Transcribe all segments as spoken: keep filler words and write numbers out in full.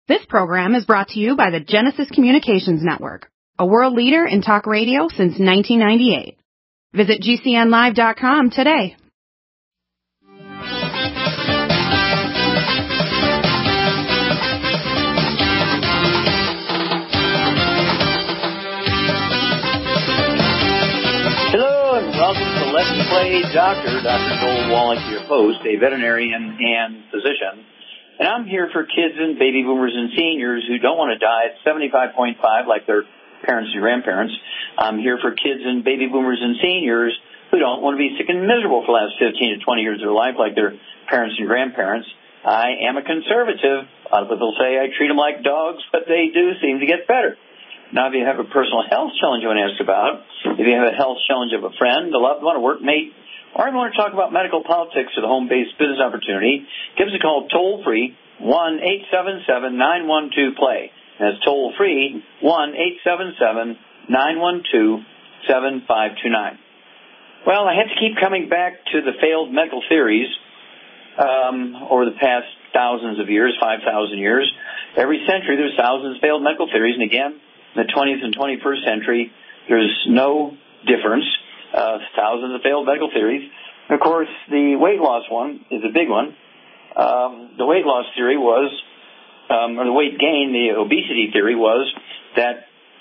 This program is brought to you by the Genesis Communications Network, a world leader in talk radio since nineteen ninety-eight. Visit G C N live dot com today. Hello and welcome to Let's Play Doctor. Doctor Joel Wallach, your host, a veterinarian and physician. And I'm here for kids and baby boomers and seniors who don't want to die at seventy-five point five like their parents and grandparents. I'm here for kids and baby boomers and seniors who don't want to be sick and miserable for the last fifteen to twenty years of their life like their parents and grandparents. I am a conservative. A lot of people say I treat them like dogs, but they do seem to get better. Now, if you have a personal health challenge you want to ask about, if you have a health challenge of a friend, a loved one, a workmate, or you want to talk about medical politics or the home-based business opportunity, give us a call toll-free, one eight seven seven, nine one two, play. That's toll-free, one eight seven seven, nine one two, seven five two nine. Well, I have to keep coming back to the failed medical theories um, over the past thousands of years, five thousand years. Every century there's thousands of failed medical theories, and again, in the twentieth and twenty-first century, there's no difference. Uh, thousands of failed medical theories. And of course, the weight loss one is a big one. Um, the weight loss theory was, um, or the weight gain, the obesity theory was that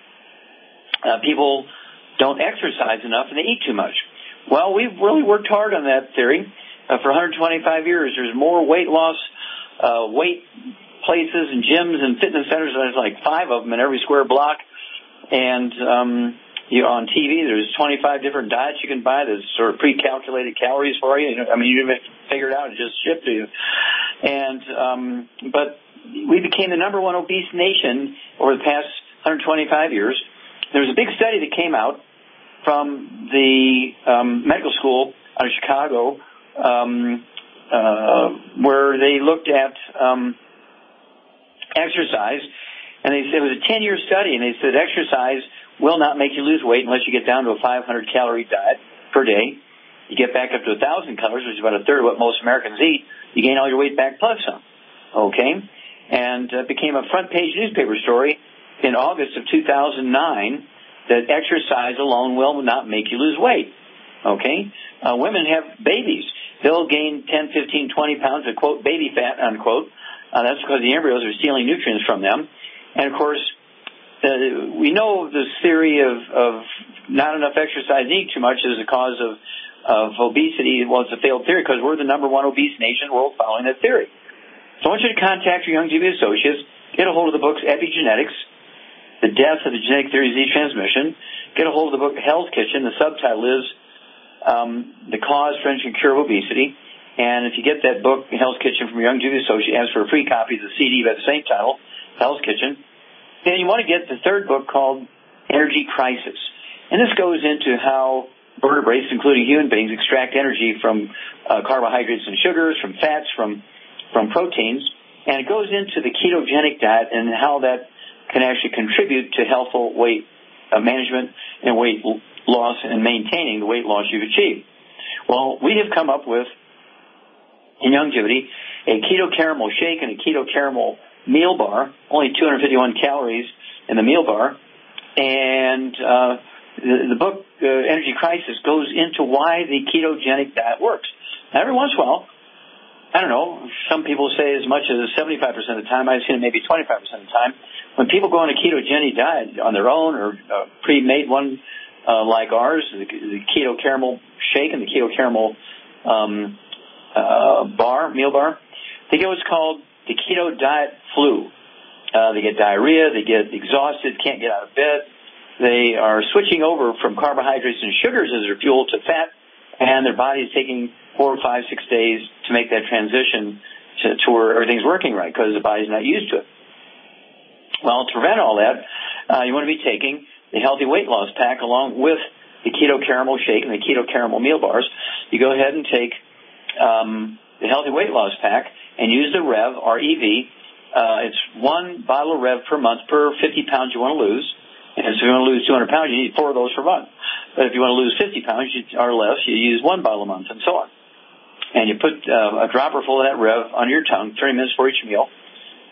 uh, people don't exercise enough and they eat too much. Well, we've really worked hard on that theory uh, for one hundred twenty-five years. There's more weight loss, uh, weight places and gyms and fitness centers. There's like five of them in every square block. And, um, you know, on T V, there's twenty-five different diets you can buy. There's sort of pre-calculated calories for you. I mean, you figure it out and just ship to you. And, um, but we became the number one obese nation over the past one hundred twenty-five years. There was a big study that came out from the um, medical school out of Chicago um, uh, where they looked at um, exercise. And they said it was a ten-year study, and they said exercise will not make you lose weight unless you get down to a five hundred calorie diet per day. You get back up to one thousand calories, which is about a third of what most Americans eat. You gain all your weight back plus some. Okay? And it uh, became a front-page newspaper story in August of two thousand nine that exercise alone will not make you lose weight. Okay? Uh, women have babies. They'll gain ten, fifteen, twenty pounds of, quote, baby fat, unquote. Uh, that's because the embryos are stealing nutrients from them. And, of course, uh, we know this theory of, of not enough exercise, eat too much is a cause of, of obesity. Well, it's a failed theory because we're the number one obese nation in the world following that theory. So I want you to contact your Youngevity associates, get a hold of the books Epigenetics, The Death of the Genetic Theory of Disease Transmission, get a hold of the book Hell's Kitchen. The subtitle is um, The Cause, Prevention, and Cure of Obesity. And if you get that book, Hell's Kitchen, from your Youngevity associate, ask for a free copy of the C D by the same title, Hell's Kitchen. Then you want to get the third book called Energy Crisis. And this goes into how vertebrates, including human beings, extract energy from uh, carbohydrates and sugars, from fats, from, from proteins. And it goes into the ketogenic diet and how that can actually contribute to healthful weight uh, management and weight loss and maintaining the weight loss you've achieved. Well, we have come up with, in Youngevity, a keto caramel shake and a keto caramel meal bar, only two hundred fifty-one calories in the meal bar. And uh, the, the book, uh, Energy Crisis, goes into why the ketogenic diet works. Now, every once in a while, I don't know, some people say as much as seventy-five percent of the time, I've seen it maybe twenty-five percent of the time, when people go on a ketogenic diet on their own or a pre-made one uh, like ours, the, the keto caramel shake and the keto caramel um, uh, bar, meal bar, they get what's called the keto diet flu. Uh, they get diarrhea, they get exhausted, can't get out of bed. They are switching over from carbohydrates and sugars as their fuel to fat, and their body is taking four, five, six days to make that transition to, to where everything's working right because the body's not used to it. Well, to prevent all that, uh, you want to be taking the Healthy Weight Loss Pack along with the Keto Caramel Shake and the Keto Caramel Meal Bars. You go ahead and take um, the Healthy Weight Loss Pack and use the Rev, R E V. Uh, it's one bottle of Rev per month per fifty pounds you want to lose. And so if you want to lose two hundred pounds, you need four of those per month. But if you want to lose fifty pounds you, or less, you use one bottle a month and so on. And you put uh, a dropper full of that Rev under your tongue thirty minutes for each meal.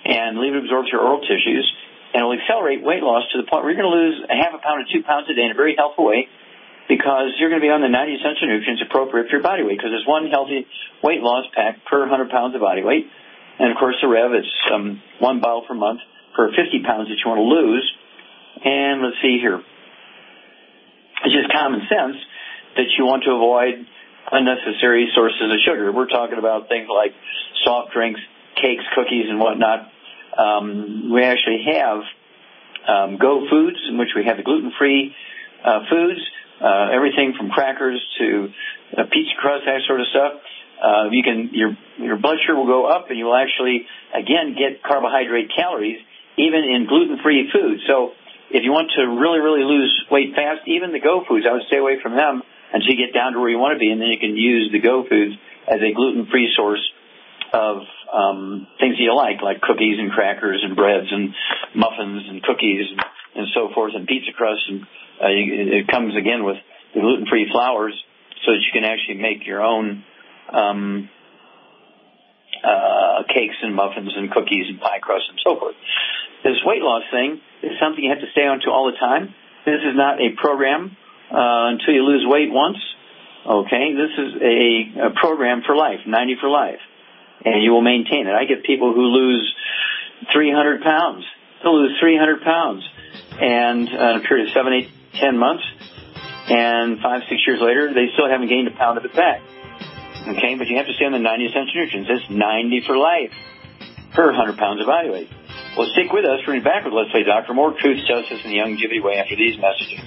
and leave it absorb your oral tissues, and it will accelerate weight loss to the point where you're going to lose a half a pound to two pounds a day in a very healthy way, because you're going to be on the ninety essential nutrients appropriate for your body weight, because there's one healthy weight loss pack per one hundred pounds of body weight. And, of course, the Rev, it's um, one bottle per month per fifty pounds that you want to lose. And let's see here. It's just common sense that you want to avoid unnecessary sources of sugar. We're talking about things like soft drinks, cakes, cookies, and whatnot. Um, we actually have um, Go Foods, in which we have the gluten-free uh, foods, uh, everything from crackers to uh, pizza crust, that sort of stuff. Uh, you can your your blood sugar will go up, and you will actually again get carbohydrate calories even in gluten-free foods. So if you want to really really lose weight fast, even the Go Foods, I would stay away from them until you get down to where you want to be, and then you can use the Go Foods as a gluten-free source of um, things that you like, like cookies and crackers and breads and muffins and cookies and, and so forth, and pizza crust. And uh, you, it comes again with the gluten-free flours, so that you can actually make your own um, uh, cakes and muffins and cookies and pie crust and so forth. This weight loss thing is something you have to stay on to all the time. This is not a program uh, until you lose weight once. Okay, this is a, a program for life, ninety for life, and you will maintain it. I get people who lose three hundred pounds. They'll lose three hundred pounds, and uh, in a period of seven, eight, ten months, and five, six years later, they still haven't gained a pound of it back. Okay, but you have to stay on the ninety essential nutrients. It's ninety for life per one hundred pounds of body weight. Well, stick with us. We're going to be back with Let's Play Doctor. More truth, justice, and the longevity way after these messages.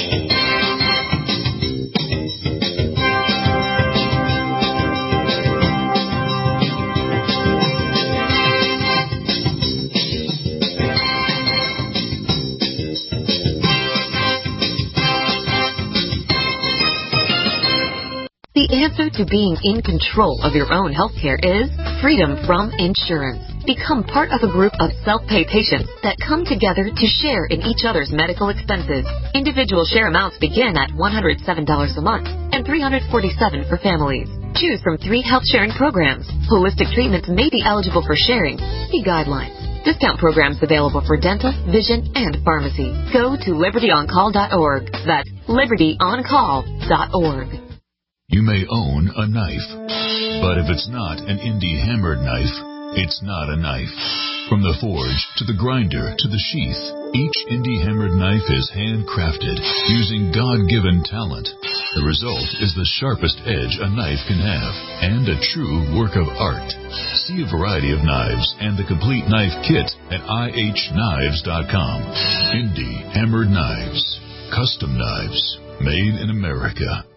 The answer to being in control of your own healthcare is freedom from insurance. Become part of a group of self-pay patients that come together to share in each other's medical expenses. Individual share amounts begin at one hundred seven dollars a month and three hundred forty-seven dollars for families. Choose from three health sharing programs. Holistic treatments may be eligible for sharing. See guidelines. Discount programs available for dental, vision, and pharmacy. Go to liberty on call dot org. That's liberty on call dot org. You may own a knife, but if it's not an indie hammered knife, it's not a knife. From the forge to the grinder to the sheath, each indie hammered knife is handcrafted using God-given talent. The result is the sharpest edge a knife can have and a true work of art. See a variety of knives and the complete knife kit at I H knives dot com. Indie hammered knives. Custom knives made in America.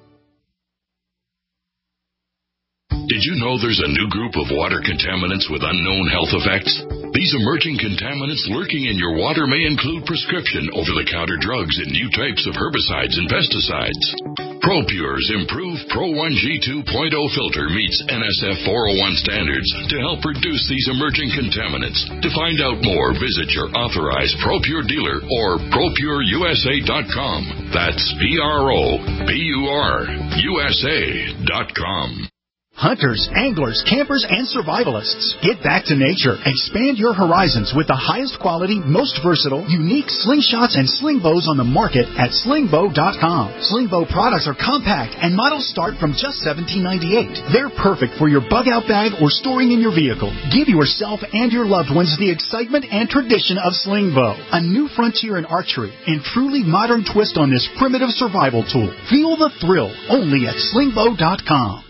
Did you know there's a new group of water contaminants with unknown health effects? These emerging contaminants lurking in your water may include prescription over-the-counter drugs and new types of herbicides and pesticides. ProPure's improved Pro one G two point oh filter meets N S F four oh one standards to help reduce these emerging contaminants. To find out more, visit your authorized ProPure dealer or pro pure U S A dot com. That's P R O P U R U S A dot com. Hunters, anglers, campers, and survivalists, get back to nature. Expand your horizons with the highest quality, most versatile, unique slingshots and sling bows on the market at sling bow dot com. Sling bow products are compact and models start from just seventeen ninety-eight. They're perfect for your bug out bag or storing in your vehicle. Give yourself and your loved ones the excitement and tradition of sling bow, a new frontier in archery and truly modern twist on this primitive survival tool. Feel the thrill only at sling bow dot com.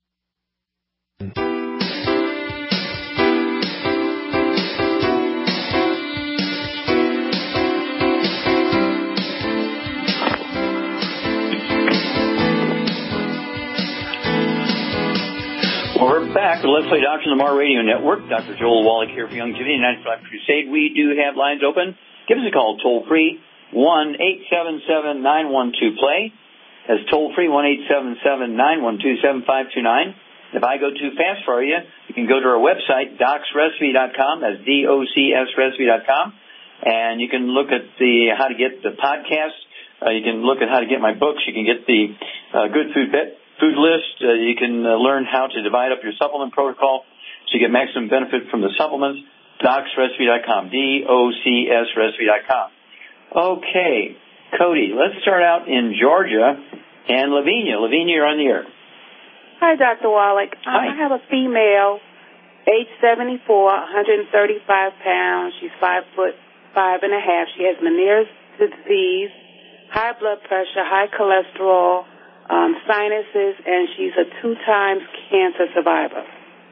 We're back with Let's Play Doctor on the Mar Radio Network. Doctor Joel Wallach here for Youngevity ninety-five Crusade. We do have lines open. Give us a call toll free, one eight seven seven nine one two play. That's toll free, one eight seven seven nine one two seven five two nine. If I go too fast for you, you can go to our website, docs recipe dot com. That's D O C S recipe dot com. And you can look at the how to get the podcast. Uh, you can look at how to get my books. You can get the uh, Good Food Bet. Food list. Uh, you can uh, learn how to divide up your supplement protocol so you get maximum benefit from the supplements. docs recipe dot com, D O C S recipe dot com. Okay, Cody, let's start out in Georgia. And Lavinia. Lavinia, you're on the air. Hi, Doctor Wallach. Hi. I have a female, age seventy-four, one hundred thirty-five pounds. She's five foot five and a half. She has Meniere's disease, high blood pressure, high cholesterol, um, sinuses, and she's a two times cancer survivor.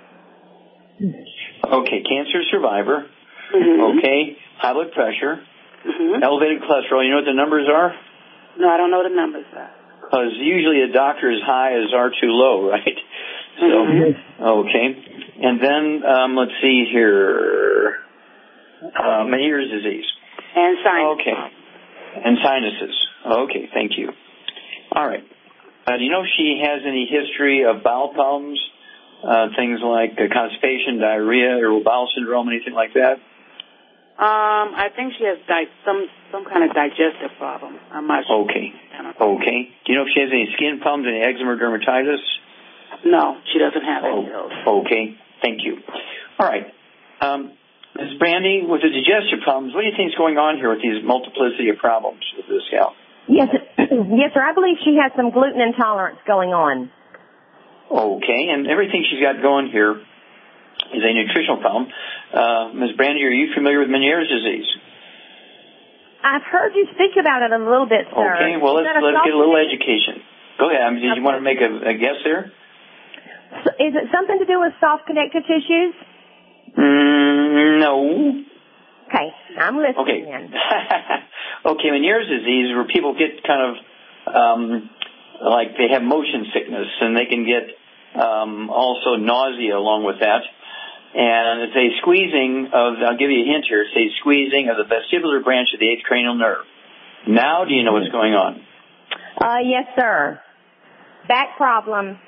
Okay, cancer survivor. Mm-hmm. Okay, high blood pressure, mm-hmm. elevated cholesterol. You know what the numbers are? No, I don't know the numbers, sir. Because usually a doctor's high is R too low, right? So, mm-hmm. okay. And then, um, let's see here. Uh, Meniere's disease. And sinuses. Okay. And sinuses. Okay, thank you. All right. Uh, do you know if she has any history of bowel problems? Uh, things like uh, constipation, diarrhea, irritable bowel syndrome, anything like that? Um, I think she has di- some some kind of digestive problem. I'm not sure. Okay. Okay. Do you know if she has any skin problems, any eczema or dermatitis? No, she doesn't have any of those. Okay. Thank you. All right. Um, Miz Brandy, with the digestive problems, what do you think is going on here with these multiplicity of problems with this gal? Yes, yes, sir. I believe she has some gluten intolerance going on. Okay. And everything she's got going here is a nutritional problem. Uh, Miz Brandy, are you familiar with Meniere's disease? I've heard you speak about it a little bit, sir. Okay, well, let's, let's get a little education. Go ahead. I mean, did okay. you want to make a, a guess there? So is it something to do with soft connective tissues? Mm, no. Okay, I'm listening okay. then. Okay, Meniere's disease, where people get kind of, um, like they have motion sickness, and they can get um, also nausea along with that. And it's a squeezing of, I'll give you a hint here, it's a squeezing of the vestibular branch of the eighth cranial nerve. Now do you know what's going on? Uh, yes, sir. Back problem.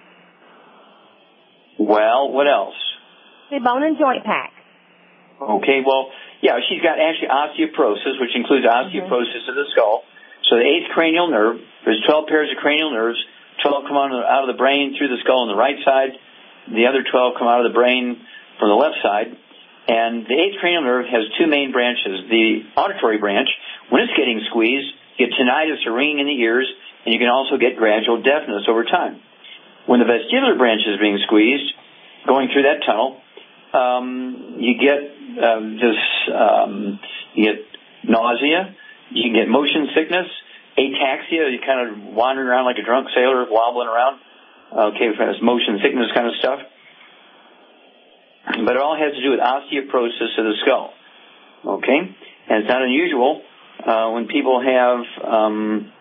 Well, what else? The bone and joint pack. Okay, well, yeah, she's got actually osteoporosis, which includes osteoporosis mm-hmm. of the skull. So the eighth cranial nerve, there's twelve pairs of cranial nerves, twelve come out of the brain through the skull on the right side, the other twelve come out of the brain from the left side, and the eighth cranial nerve has two main branches. The auditory branch, when it's getting squeezed, you get tinnitus or ringing in the ears, and you can also get gradual deafness over time. When the vestibular branch is being squeezed, going through that tunnel, um, you get um, this, um, you get nausea, you can get motion sickness, ataxia, you kind of wandering around like a drunk sailor, wobbling around. Okay, for this motion sickness kind of stuff. But it all has to do with osteoporosis of the skull. Okay? And it's not unusual uh, when people have um,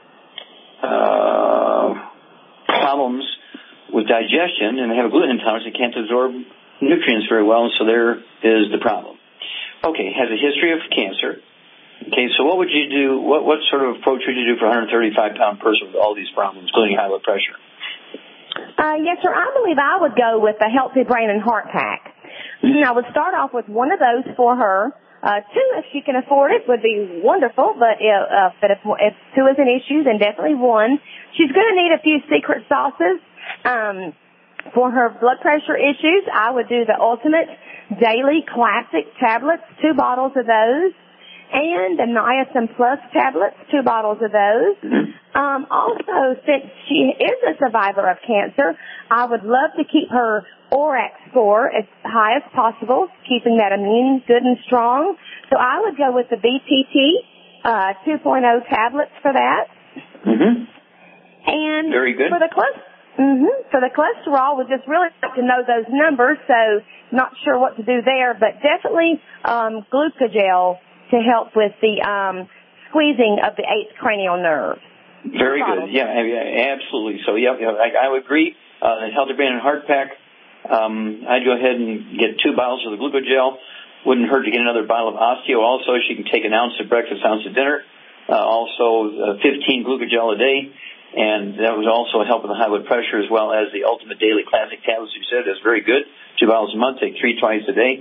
uh, problems with digestion and they have a gluten intolerance, they can't absorb nutrients very well, and so there is the problem. Okay, has a history of cancer. Okay, so what would you do, what, what sort of approach would you do for a one hundred thirty-five pound person with all these problems, including high blood pressure? Uh, yes, sir. I believe I would go with the Healthy Brain and Heart Pack. I would start off with one of those for her. Uh, two, if she can afford it, would be wonderful, but if, uh, but if, if two is an issue, then definitely one. She's going to need a few secret sauces. Um, for her blood pressure issues, I would do the Ultimate Daily Classic tablets, two bottles of those, and the Niacin Plus tablets, two bottles of those. Um, also, since she is a survivor of cancer, I would love to keep her O R A C score as high as possible, keeping that immune good and strong. So I would go with the B P T uh, two point oh tablets for that. Mm-hmm. And very good. For the cholesterol, mm-hmm, for the cholesterol, we just really like to know those numbers. So not sure what to do there, but definitely um, Glucogel to help with the um, squeezing of the eighth cranial nerve. Very good. Yeah, absolutely. So, yeah, I, I would agree. Uh, the Healthy Brain and Heart Pack, um, I'd go ahead and get two bottles of the Glucogel. Wouldn't hurt to get another bottle of Osteo also. She can take an ounce at breakfast, ounce at dinner. Uh, also, uh, fifteen Glucogel a day. And that would also help with the high blood pressure as well as the Ultimate Daily Classic tablets you said. That's very good. Two bottles a month. Take three twice a day.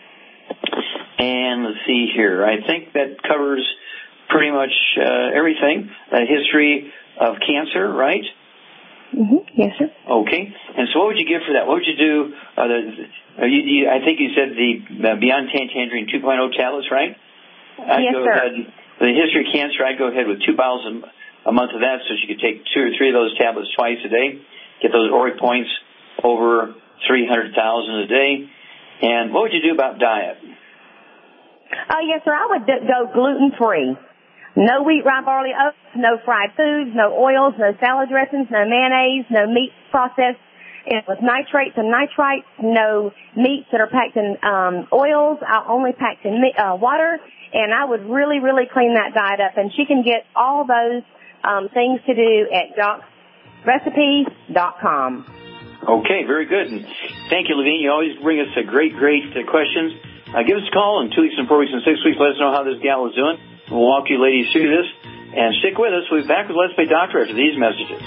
And let's see here. I think that covers pretty much uh, everything. A history of cancer, right? Mm-hmm. Yes, sir. Okay. And so what would you give for that? What would you do? Uh, the, uh, you, you, I think you said the uh, Beyond Tangerine two point oh tablets, right? I'd yes, go sir. Ahead, the history of cancer, I'd go ahead with two bottles a month of that, so she could take two or three of those tablets twice a day, get those O R I C points over three hundred thousand a day. And what would you do about diet? Oh, yes, sir. I would d- go gluten-free. No wheat, rye, barley, oats, no fried foods, no oils, no salad dressings, no mayonnaise, no meat processed with nitrates and nitrites, no meats that are packed in um, oils. I only packed in uh, water, and I would really, really clean that diet up. And she can get all those um, things to do at docs recipes dot com. Okay, very good. And thank you, Levine. You always bring us a great, great uh, questions. Uh, give us a call in two weeks and four weeks and six weeks. Let us know how this gal is doing. We'll walk you ladies through this. And stick with us. We'll be back with Let's Play Doctor after these messages.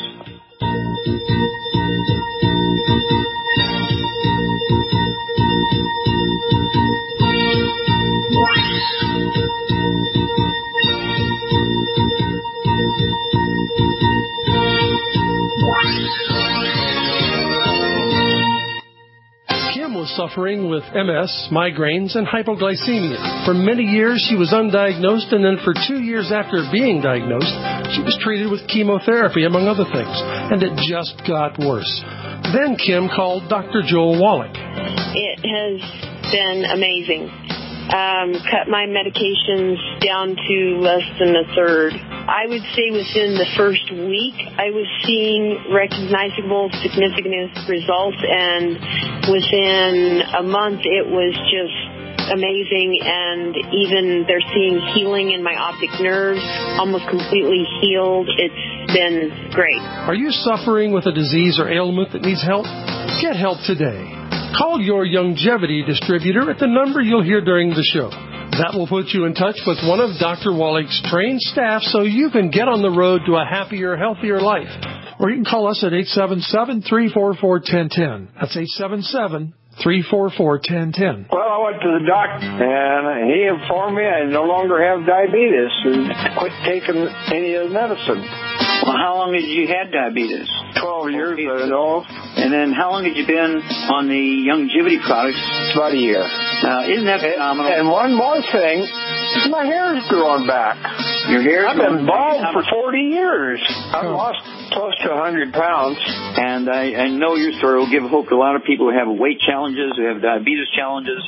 Kim was suffering with M S, migraines, and hypoglycemia. For many years, she was undiagnosed, and then for two years after being diagnosed, she was treated with chemotherapy, among other things, and it just got worse. Then Kim called Doctor Joel Wallach. It has been amazing. Um, cut my medications down to less than a third. I would say within the first week, I was seeing recognizable, significant results, and within a month, it was just amazing, and even they're seeing healing in my optic nerves, almost completely healed. It's been great. Are you suffering with a disease or ailment that needs help? Get help today. Call your Youngevity distributor at the number you'll hear during the show. That will put you in touch with one of Doctor Wallach's trained staff so you can get on the road to a happier, healthier life. Or you can call us at eight seven seven, three four four, one zero one zero. That's eight seven seven, three four four, one zero one zero. Well, I went to the doctor, and he informed me I no longer have diabetes and quit taking any of the medicine. Well, how long had you had diabetes? Twelve years, I know. And then how long had you been on the Youngevity products? About a year. Uh, isn't that phenomenal? And one more thing, my hair's growing back. Your hair's I've been bald for forty years. I've lost close to one hundred pounds. And I, I know your story will give hope to a lot of people who have weight challenges, who have diabetes challenges.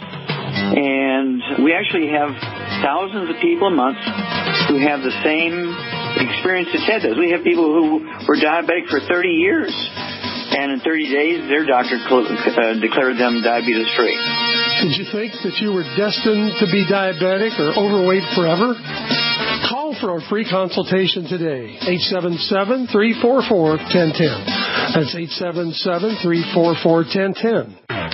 And we actually have thousands of people a month who have the same experience that Ted does. We have people who were diabetic for thirty years. And in thirty days, their doctor uh, declared them diabetes free. Did you think that you were destined to be diabetic or overweight forever? Call for a free consultation today. eight seven seven, three four four, one zero one zero. That's eight seven seven, three four four, one zero one zero.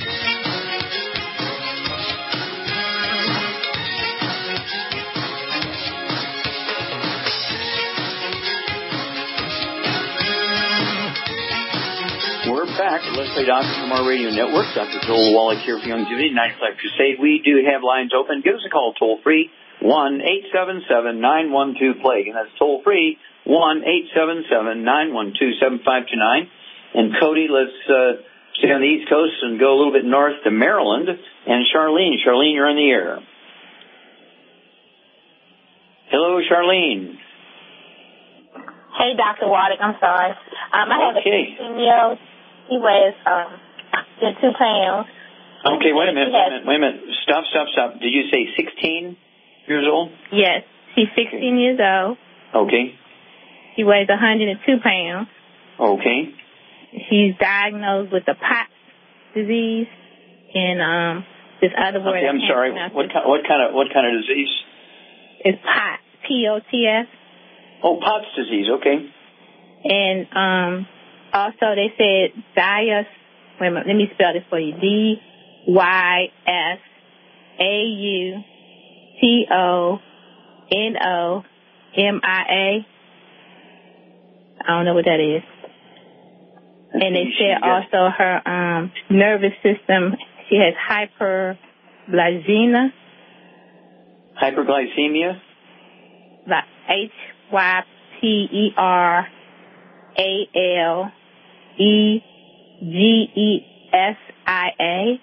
Back. Let's Play Doctor from our radio network. Doctor Joel Wallach here for Youngevity, ninety-five Crusade. We do have lines open. Give us a call toll free, one eight seven seven, nine one two, plague. And that's toll free, one eight seven seven, nine one two, seven five two nine. And Cody, let's uh, stay on the East Coast and go a little bit north to Maryland. And Charlene. Charlene, you're on the air. Hello, Charlene. Hey, Doctor Wallach. I'm sorry. Um, I have okay. a fifteen-year-old. He weighs um, two pounds. Okay, wait a minute, wait a minute, wait a minute. Stop, stop, stop. Did you say sixteen years old? Yes, he's sixteen okay. years old. Okay. He weighs one hundred two pounds. Okay. He's diagnosed with the POTS disease and um, this other word. Okay, I'm sorry. What kind, what kind of what kind of disease? It's POTS. P O T S. Oh, POTS disease. Okay. And um. Also, they said Dias, wait a minute, let me spell this for you. D Y S A U T O N O M I A. I don't know what that is. And they said also her um, nervous system, she has hyperglycemia. Hyperglycemia? H Y P E R A L E G E S I A.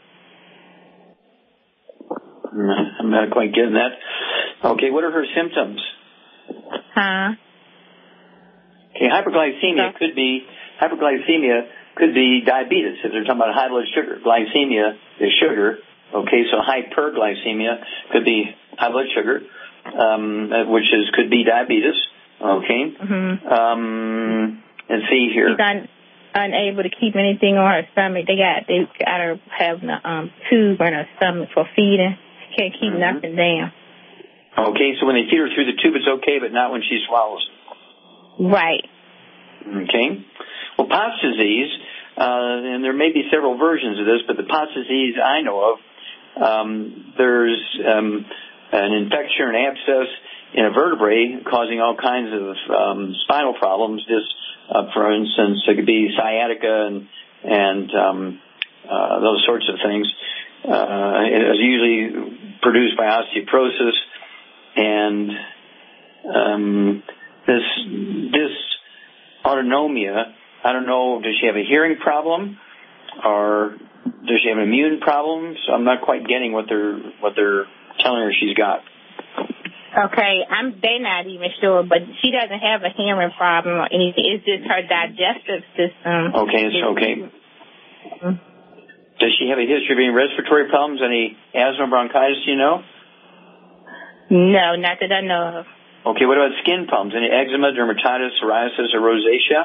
I'm not quite getting that. Okay, what are her symptoms? Huh? Okay, hyperglycemia could be hyperglycemia could be diabetes if they're talking about high blood sugar. Glycemia is sugar. Okay, so hyperglycemia could be high blood sugar, um, which is could be diabetes. Okay. Mm-hmm. Um, and see here. She's un- unable to keep anything on her stomach. They got they got her having a um, tube in her stomach for feeding. She can't keep mm-hmm. nothing down. Okay, so when they feed her through the tube, it's okay, but not when she swallows. Right. Okay. Well, Pott's disease, uh, and there may be several versions of this, but the Pott's disease I know of, um, there's um, an infection or an abscess in a vertebrae causing all kinds of um, spinal problems. This, uh, for instance, it could be sciatica and and um, uh, those sorts of things. Uh, it is usually produced by osteoporosis, and um, this this autonomia. I don't know. Does she have a hearing problem, or does she have an immune problem? So I'm not quite getting what they're what they're telling her she's got. Okay, I'm. They're not even sure, but she doesn't have a hearing problem or anything. It's just her digestive system. Okay, it's okay. Mm-hmm. Does she have a history of any respiratory problems? Any asthma, bronchitis? Do you know? No, not that I know of. Okay, what about skin problems? Any eczema, dermatitis, psoriasis, or rosacea?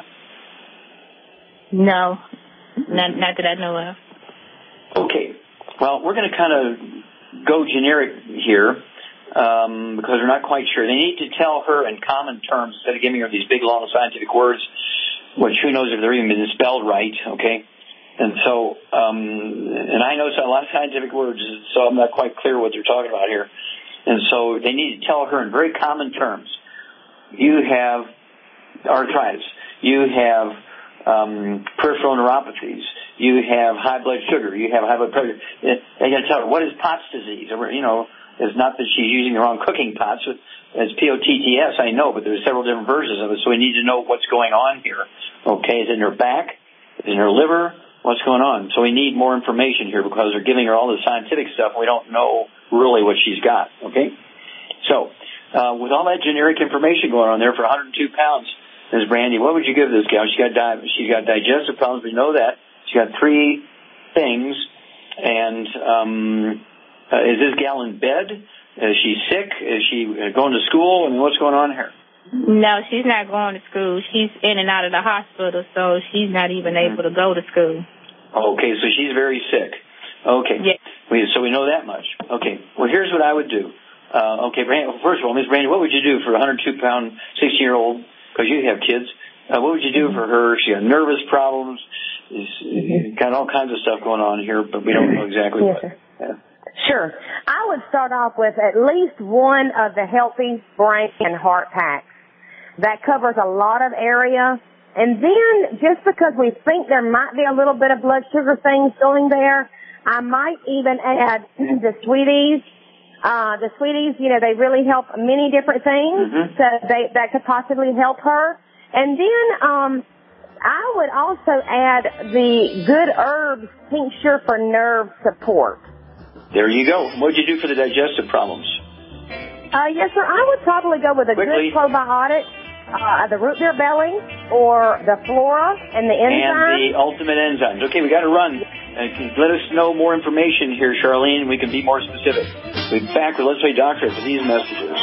No, not not that I know of. Okay, well, we're going to kind of go generic here. Um, because we're not quite sure. They need to tell her in common terms instead of giving her these big, long scientific words, which who knows if they're even been spelled right, okay? And so, um, and I know a lot of scientific words, so I'm not quite clear what they're talking about here. And so they need to tell her in very common terms. You have arthritis. You have um, peripheral neuropathies. You have high blood sugar. You have high blood pressure. They got to tell her, what is Pott's disease? Or, you know, it's not that she's using the wrong cooking pots. It's P O T T S, I know, but there's several different versions of it, so we need to know what's going on here. Okay, is it in her back? Is it in her liver? What's going on? So we need more information here because they're giving her all the scientific stuff. We don't know really what she's got, okay? So, uh, with all that generic information going on there for one hundred two pounds, Miz Brandy, what would you give this gal? She's got, di- she's got digestive problems. We know that. She's got three things, and um, uh, is this gal in bed? Is she sick? Is she going to school? I mean, what's going on here? No, she's not going to school. She's in and out of the hospital, so she's not even able to go to school. Okay, so she's very sick. Okay. Yeah. We, so we know that much. Okay. Well, here's what I would do. Uh, okay, Brand, first of all, Miz Brandy, what would you do for a one hundred two pound, sixteen-year-old, because you have kids, uh, what would you do for her? She got nervous problems, she's got all kinds of stuff going on here, but we don't know exactly yes, what. Sir. Yeah. Sure. I would start off with at least one of the Healthy Brain and Heart Packs. That covers a lot of area. And then, just because we think there might be a little bit of blood sugar things going there, I might even add the Sweeties. Uh, the Sweeties, you know, they really help many different things. Mm-hmm. So they, that could possibly help her. And then, um, I would also add the Good Herbs Tincture for Nerve Support. There you go. What would you do for the digestive problems? Uh, yes, sir. I would probably go with a Quickly. good probiotic, uh, the root beer belly, or the flora and the enzymes. And the ultimate enzymes. Okay, we got to run. Uh, let us know more information here, Charlene, and we can be more specific. We'll be back with Let's Play Doctor after these messages.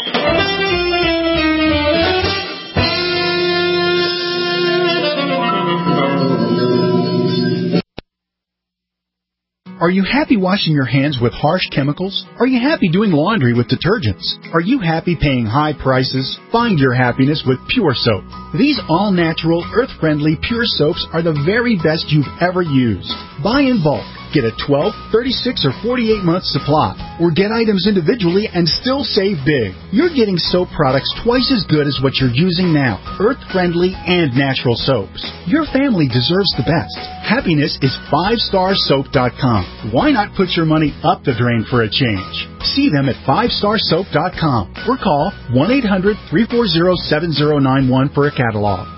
Are you happy washing your hands with harsh chemicals? Are you happy doing laundry with detergents? Are you happy paying high prices? Find your happiness with Pure Soap. These all-natural, earth-friendly Pure Soaps are the very best you've ever used. Buy in bulk. Get a twelve, thirty-six, or forty-eight month supply, or get items individually and still save big. You're getting soap products twice as good as what you're using now, earth-friendly and natural soaps. Your family deserves the best. Happiness is five star soap dot com. Why not put your money up the drain for a change? See them at five star soap dot com or call one eight hundred, three four zero, seven zero nine one for a catalog.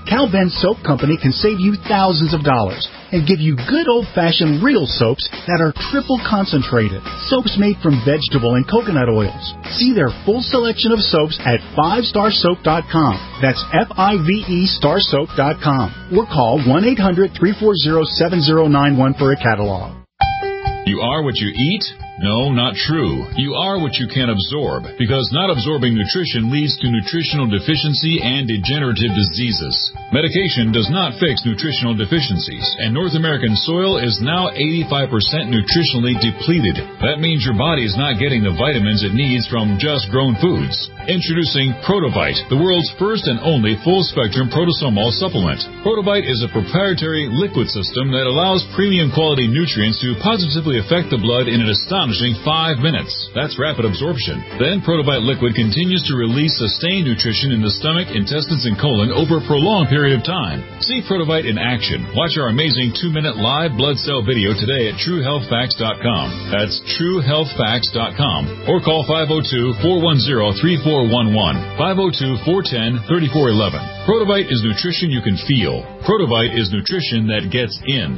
Cal Ben Soap Company can save you thousands of dollars and give you good old-fashioned real soaps that are triple concentrated. Soaps made from vegetable and coconut oils. See their full selection of soaps at five star soap dot com. That's F I V E star soap dot com. Or call one eight hundred, three four zero, seven zero nine one for a catalog. You are what you eat? No, not true. You are what you can absorb, because not absorbing nutrition leads to nutritional deficiency and degenerative diseases. Medication does not fix nutritional deficiencies, and North American soil is now eighty-five percent nutritionally depleted. That means your body is not getting the vitamins it needs from just grown foods. Introducing Protobite, the world's first and only full-spectrum protosomal supplement. Protobite is a proprietary liquid system that allows premium quality nutrients to positively affect the blood in an astonishing five minutes. That's rapid absorption. Then Protobite liquid continues to release sustained nutrition in the stomach, intestines, and colon over a prolonged period of time. See Protobite in action. Watch our amazing two-minute live blood cell video today at true health facts dot com. That's true health facts dot com. Or call five oh two, four one zero, three four one one, five oh two, four one zero, three four one one. Protobite is nutrition you can feel. Protobite is nutrition that gets in.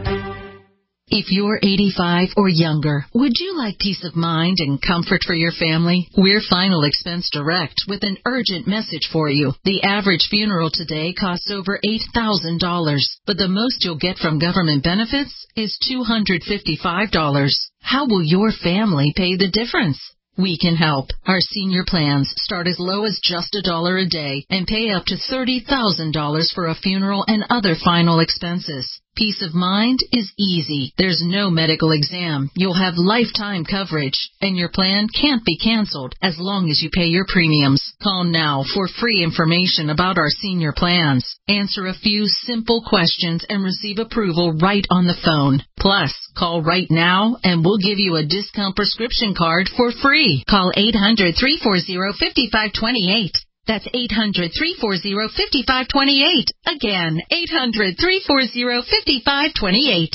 If you're eighty-five or younger, would you like peace of mind and comfort for your family? We're Final Expense Direct with an urgent message for you. The average funeral today costs over eight thousand dollars, but the most you'll get from government benefits is two hundred fifty-five dollars. How will your family pay the difference? We can help. Our senior plans start as low as just a dollar a day and pay up to thirty thousand dollars for a funeral and other final expenses. Peace of mind is easy. There's no medical exam. You'll have lifetime coverage, and your plan can't be canceled as long as you pay your premiums. Call now for free information about our senior plans. Answer a few simple questions and receive approval right on the phone. Plus, call right now and we'll give you a discount prescription card for free. Call eight hundred, three four zero, five five two eight. That's eight hundred, three four zero, five five two eight. Again, eight hundred, three four zero, five five two eight.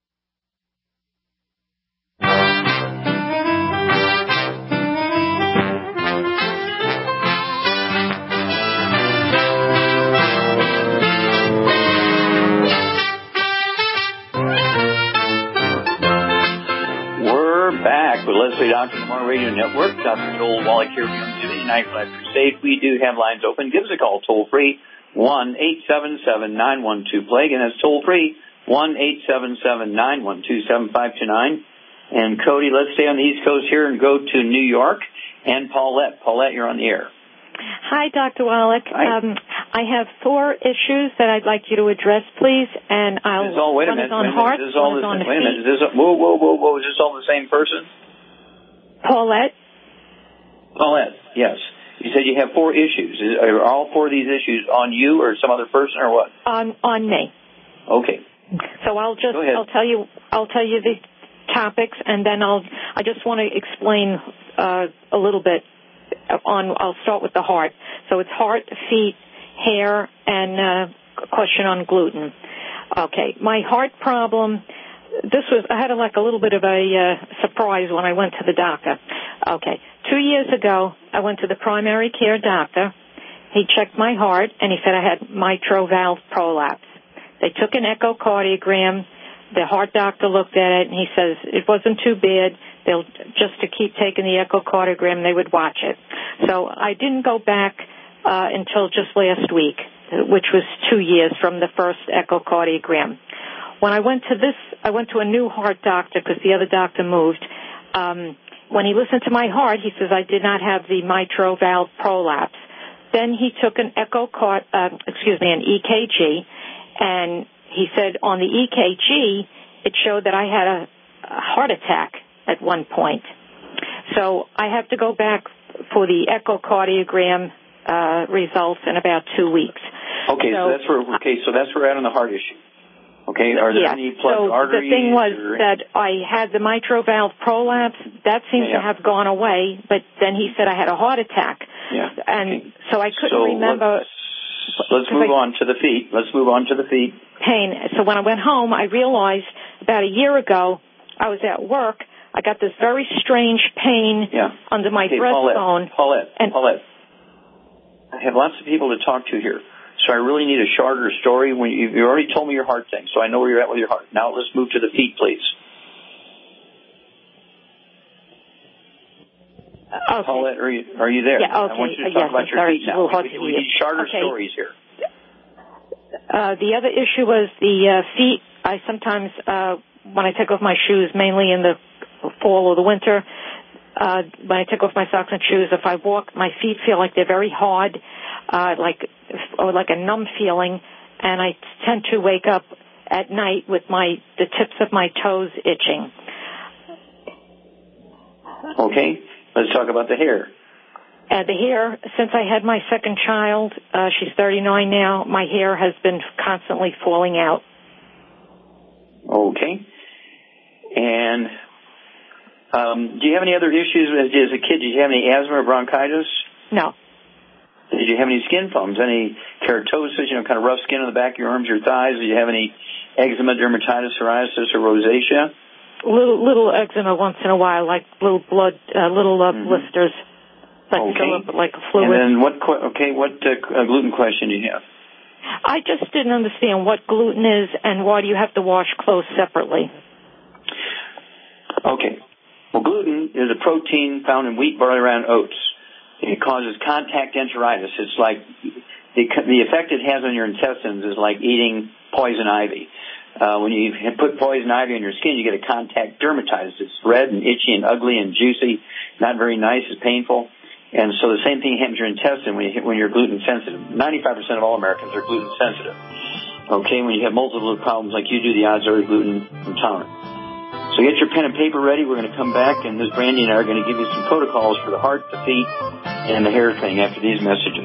We're back with Leslie Doctor on the More Radio Network. Doctor Joel Wallach here from Youngevity Nightlife Crusade. We do have lines open. Give us a call toll free, one eight seven seven, nine one two, plague, and that's toll free, one eight seven seven, nine one two, seven five two nine. And Cody, let's stay on the East Coast here and go to New York. And Paulette. Paulette, you're on the air. Hi, Doctor Wallach. Hi. Um, I have four issues that I'd like you to address, please, and I'll. This is all, wait a one minute. is on Wait a minute. heart, This is all one the is on same. the Wait a minute. feet. Is this, whoa, whoa, whoa, whoa. Is this all the same person? Paulette. Paulette, yes. You said you have four issues. Is, are all four of these issues on you or some other person or what? On on me. Okay. So I'll just Go ahead. I'll tell you I'll tell you the topics, and then I'll I just want to explain uh, a little bit on. I'll start with the heart. So it's heart, feet, hair, and uh, a question on gluten. Okay, my heart problem. This was, I had a, like a little bit of a uh, surprise when I went to the doctor. Okay, two years ago, I went to the primary care doctor. He checked my heart, and he said I had mitral valve prolapse. They took an echocardiogram. The heart doctor looked at it, and he says it wasn't too bad. They'll just to keep taking the echocardiogram, they would watch it. So I didn't go back uh, until just last week, which was two years from the first echocardiogram. When I went to this, I went to a new heart doctor because the other doctor moved. Um, when he listened to my heart, he says I did not have the mitral valve prolapse. Then he took an echocard, uh, excuse me, an E K G, and he said on the E K G it showed that I had a, a heart attack at one point. So I have to go back for the echocardiogram uh, results in about two weeks. Okay, so, so that's where okay, so that's where we're at on the heart issue. Okay, are there yeah. any plugged so arteries? The thing was or... that I had the mitral valve prolapse. That seems yeah. to have gone away, but then he said I had a heart attack. Yeah. And okay. so I couldn't so remember. Let's, let's move I, on to the feet. Let's move on to the feet. Pain. So when I went home, I realized about a year ago, I was at work. I got this very strange pain yeah. under my okay, breastbone. Paulette, Paulette, and Paulette. I have lots of people to talk to here. So I really need a shorter story. When you, you already told me your heart thing, so I know where you're at with your heart. Now let's move to the feet, please. Okay. Paulette, are you, are you there? Yeah, okay. I want you to talk yes, about I'm your sorry. feet now. Hard We, to we hear. need shorter okay. stories here. Uh, the other issue was the uh, feet. I sometimes, uh, when I take off my shoes, mainly in the fall or the winter, uh, when I take off my socks and shoes, if I walk, my feet feel like they're very hard, uh, like or like a numb feeling, and I tend to wake up at night with my the tips of my toes itching. Okay, let's talk about the hair. Uh, the hair, since I had my second child, uh, she's thirty-nine now, my hair has been constantly falling out. Okay. And um, do you have any other issues as, as a kid? Did you have any asthma or bronchitis? No. Did you have any skin problems? Any keratosis, you know, kind of rough skin on the back of your arms, your thighs? Did you have any eczema, dermatitis, psoriasis, or rosacea? Little little eczema once in a while, like little blood, uh, little uh, mm-hmm. blisters, like okay. fill up like fluid. And then what? Okay, what uh, gluten question do you have? I just didn't understand what gluten is and why do you have to wash clothes separately. Okay. Well, gluten is a protein found in wheat, barley, rye, and oats. It causes contact enteritis. It's like the, the effect it has on your intestines is like eating poison ivy. Uh, when you put poison ivy on your skin, you get a contact dermatitis. It's red and itchy and ugly and juicy, not very nice, it's painful. And so the same thing happens to your intestine when, you, when you're gluten sensitive. ninety-five percent of all Americans are gluten sensitive. Okay, when you have multiple problems like you do, the odds are you're gluten intolerant. So get your pen and paper ready. We're going to come back, and Miz Brandy and I are going to give you some protocols for the heart, the feet, and the hair thing after these messages.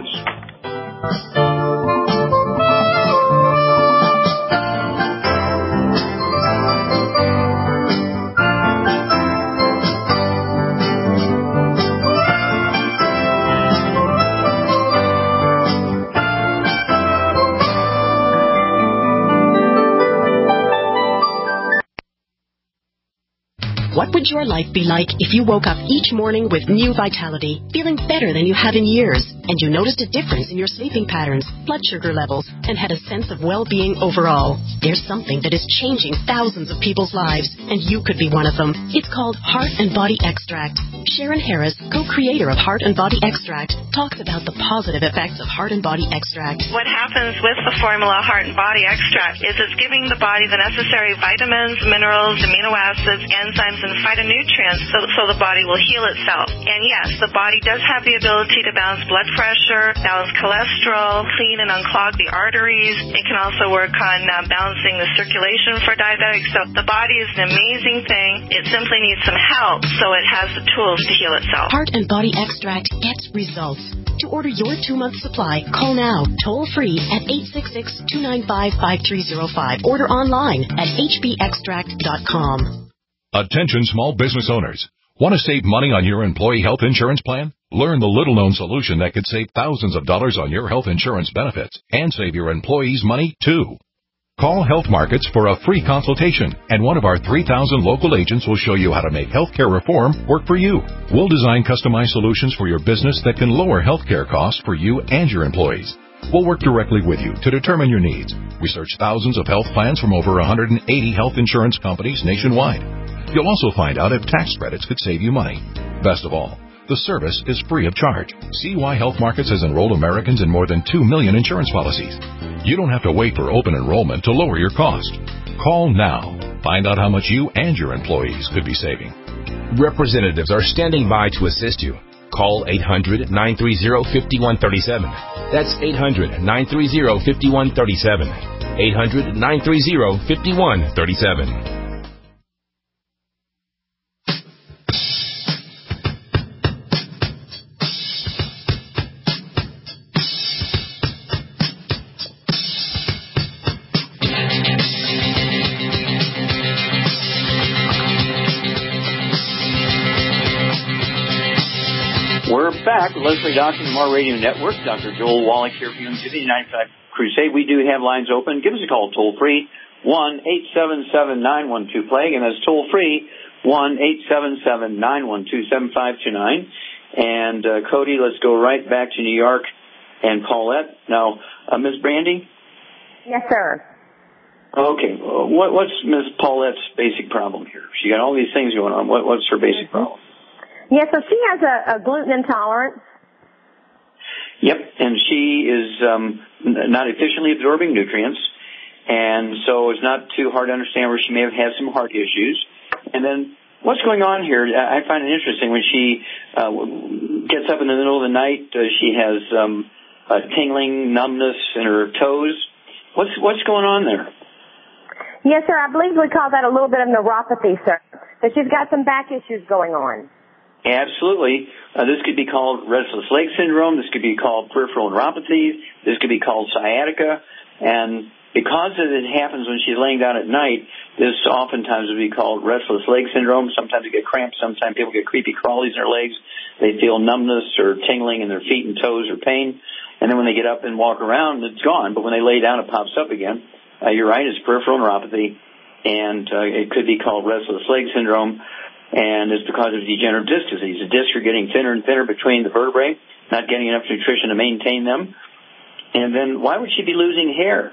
What would your life be like if you woke up each morning with new vitality, feeling better than you have in years, and you noticed a difference in your sleeping patterns, blood sugar levels, and had a sense of well-being overall? There's something that is changing thousands of people's lives, and you could be one of them. It's called Heart and Body Extract. Sharon Harris, co-creator of Heart and Body Extract, talks about the positive effects of Heart and Body Extract. What happens with the formula Heart and Body Extract is it's giving the body the necessary vitamins, minerals, amino acids, enzymes, and phytonutrients so, so the body will heal itself. And yes, the body does have the ability to balance blood pressure, balance cholesterol, clean and unclog the arteries. It can also work on uh, balancing the circulation for diabetics. So the body is an amazing thing. It simply needs some help so it has the tools to heal itself. Heart and Body Extract gets results. To order your two-month supply, call now, toll-free at eight six six, two nine five, five three zero five. Order online at h b extract dot com. Attention small business owners. Want to save money on your employee health insurance plan? Learn the little-known solution that could save thousands of dollars on your health insurance benefits and save your employees money, too. Call Health Markets for a free consultation, and one of our three thousand local agents will show you how to make healthcare reform work for you. We'll design customized solutions for your business that can lower healthcare costs for you and your employees. We'll work directly with you to determine your needs. We search thousands of health plans from over one hundred eighty health insurance companies nationwide. You'll also find out if tax credits could save you money. Best of all, the service is free of charge. See why Health Markets has enrolled Americans in more than two million insurance policies. You don't have to wait for open enrollment to lower your cost. Call now. Find out how much you and your employees could be saving. Representatives are standing by to assist you. Call eight hundred, nine three zero, five one three seven. That's eight hundred, nine three zero, five one three seven. eight hundred, nine three zero, five one three seven. We're back with Leslie Dawson, the More Radio Network. Doctor Joel Wallach here for you on the ninety-five Crusade. We do have lines open. Give us a call toll free, one eight seven seven, nine one two, plague, and that's toll free, one eight seven seven, nine one two, seven five two nine. And uh, Cody, let's go right back to New York and Paulette. Now, Uh, Miz Brandy? Yes, sir. Okay. Well, what, what's Miz Paulette's basic problem here? She got all these things going on. What, what's her basic problem? Yes, so she has a, a gluten intolerance. Yep, and she is um, n- not efficiently absorbing nutrients, and so it's not too hard to understand where she may have had some heart issues. And then what's going on here, I find it interesting when she uh, gets up in the middle of the night, uh, she has um, uh, tingling, numbness in her toes. What's what's going on there? Yes, sir, I believe we call that a little bit of neuropathy, sir. So she's got some back issues going on. Absolutely. Uh, this could be called restless leg syndrome. This could be called peripheral neuropathy. This could be called sciatica. And because it happens when she's laying down at night, this oftentimes would be called restless leg syndrome. Sometimes you get cramps. Sometimes people get creepy crawlies in their legs. They feel numbness or tingling in their feet and toes or pain. And then when they get up and walk around, it's gone. But when they lay down, it pops up again. Uh, you're right, it's peripheral neuropathy. And uh, it could be called restless leg syndrome. And it's because of degenerative disc disease. The discs are getting thinner and thinner between the vertebrae, not getting enough nutrition to maintain them. And then why would she be losing hair?